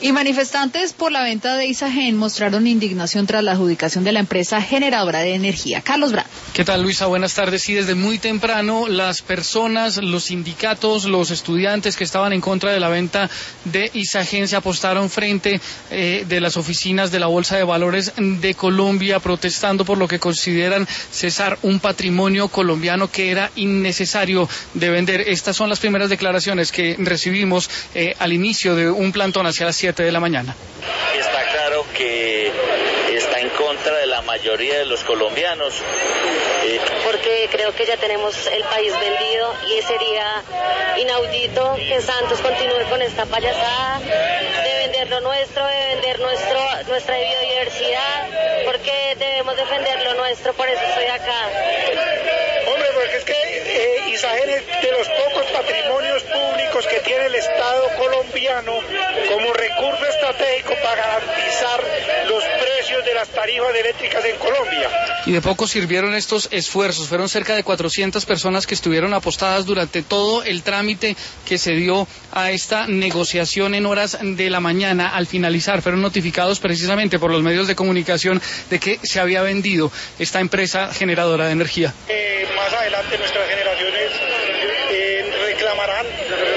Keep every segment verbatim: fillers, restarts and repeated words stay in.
Y manifestantes por la venta de Isagen mostraron indignación tras la adjudicación de la empresa generadora de energía. Carlos Brand. ¿Qué tal, Luisa? Buenas tardes. Sí, desde muy temprano las personas, los sindicatos, los estudiantes que estaban en contra de la venta de Isagen se apostaron frente eh, de las oficinas de la Bolsa de Valores de Colombia, protestando por lo que consideran cesar un patrimonio colombiano que era innecesario de vender. Estas son las primeras declaraciones que recibimos eh, al inicio de un plantón hacia las siete de la mañana. Está claro que está en contra de la mayoría de los colombianos. Eh... Porque creo que ya tenemos el país vendido y sería inaudito que Santos continúe con esta payasada de vender lo nuestro, de vender nuestro, nuestra biodiversidad, porque debemos defender lo nuestro, por eso estoy acá. Hombre, porque es que eh, Isagen es de los pocos patrimonios públicos que tiene el Estado colombiano como recurso estratégico para garantizar los precios de las tarifas eléctricas en Colombia. Y de poco sirvieron estos esfuerzos. Fueron cerca de cuatrocientas personas que estuvieron apostadas durante todo el trámite que se dio a esta negociación en horas de la mañana. Al finalizar, fueron notificados precisamente por los medios de comunicación de que se había vendido esta empresa generadora de energía. Eh, más adelante nuestras generaciones eh, reclamarán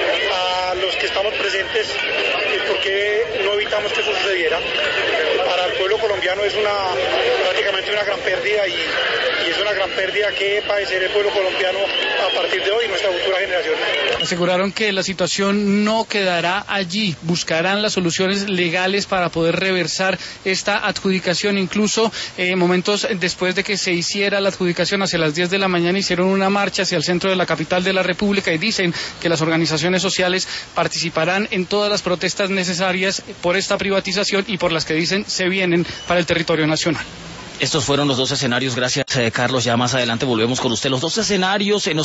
a los que estamos presentes eh, porque no evitamos que eso sucediera. Para el pueblo colombiano es una prácticamente una gran pérdida y, y es una gran pérdida que padecerá el pueblo colombiano a partir de hoy y nuestra futura generación. Aseguraron que la situación no quedará allí, buscarán las soluciones legales para poder reversar esta adjudicación. Incluso eh, momentos después de que se hiciera la adjudicación, hacia las diez de la mañana, hicieron una marcha hacia el centro de la capital de la República y dicen que las organizaciones sociales participarán en todas las protestas necesarias por esta privatización y por las que dicen se vienen para el territorio nacional. Estos fueron los dos escenarios. Gracias, eh, Carlos. Ya más adelante volvemos con usted. Los dos escenarios en los